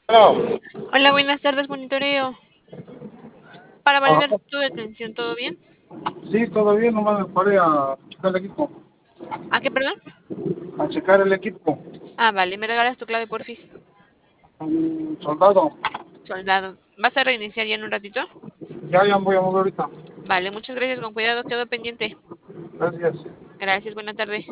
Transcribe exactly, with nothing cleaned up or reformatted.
Bueno, Hola, buenas tardes, monitoreo. Para ajá, validar tu detención, ¿todo bien? sí, todo bien, nomás me paré a checar el equipo. ¿A qué, perdón? A checar el equipo. Ah, vale, me regalas tu clave, porfis. Un soldado. Soldado. ¿Vas a reiniciar ya en un ratito? Ya, ya me voy a mover ahorita. Vale, muchas gracias, con cuidado, quedo pendiente. Gracias. Gracias, buena tarde.